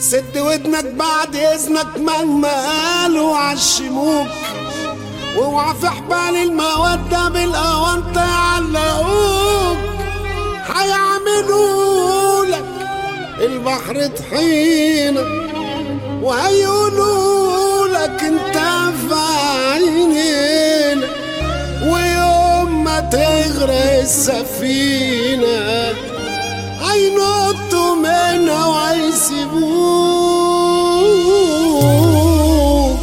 سد ودنك بعد اذنك مهما قالوا عشموك، واوعى في حبال المودة بالاونطة يعلقوك. هيعملولك البحر طحينة وهيقولولك انت في عينينا، ويوم ما تغرق السفينة هينطوا منها وهيسيبوك.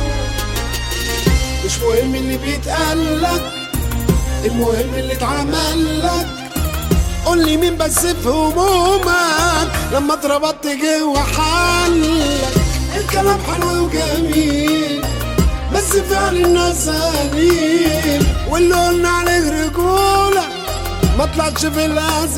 مش مهم اللي بيتقالك، المهم اللي اتعملك. قولي مين بس في همومك لما اتربطت جوا حلك. الكلام حلو وجميل بس فعل الناس قليل، واللي قلنا عليه رجولة ما طلعش في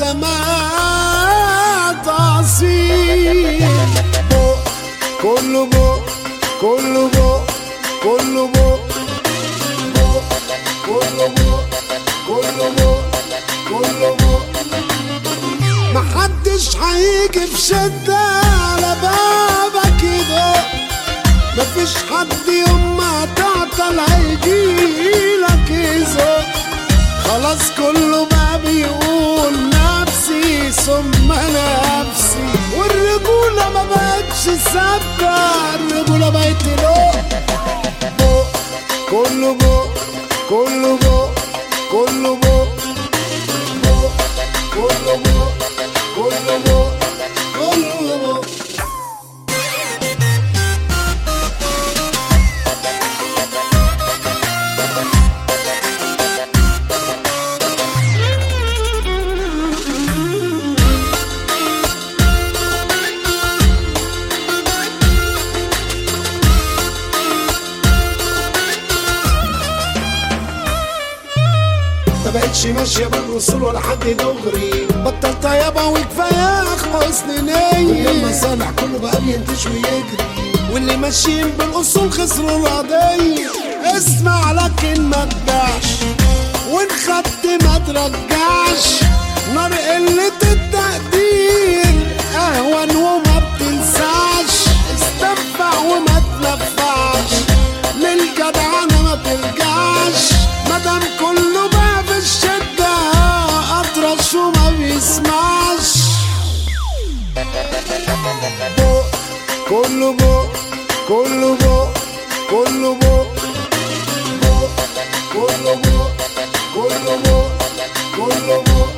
الأزمات أصيل. بق كله بق كله بق كله بق بق كله بق كله بق كله بق. محدش هيجي في شدة على بابك يدق، مفيش حد يوم ما تعطل هيجيلك يزق. خلاص كله بقى بيقول نفسي ثم نفسي، والرجولة ما بقتش ثابتة، الرجولة بقت تلق. بق كله بق كله بق كله بق بق كله بق كله بق كله بق. ما بقتش ماشية بالرسول ولا حد دغري، بطلت يابا وكفاية حسن نية. لما صالح كله بقى بينتش ويجري، واللي ماشيين بالاصول خسروا القضية. اسمع لكن ما تبيعش، وان خدت ما ترجعش. نار قلة التقدير اهون وما بتنساش، استنفع وما تنفعش، للجدعنة ما ترجعش. مادام كله بقى في الشدة اطرش وما بيسمعش. بق كله بق كله بق كله بق بق كله بق كله بق كله بق.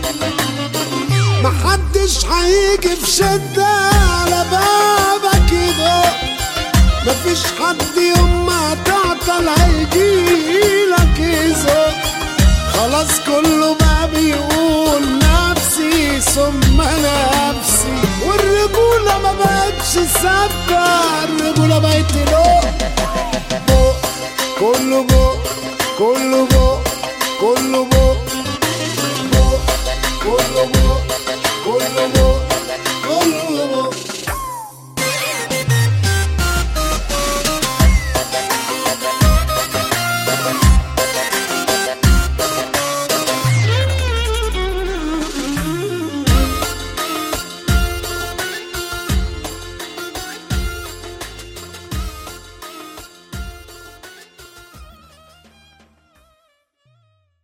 محدش هيجي في شدة على بابك يدق، مفيش حد يوم ما تعطل هيجيلك يزق. خلاص كله بقى بيقول نفسي ثم نفسي، والرجولة ما بقتش ثابتة، الرجولة بقت تلق. بق كله بق كله بق كله بق بق كله بق كله بق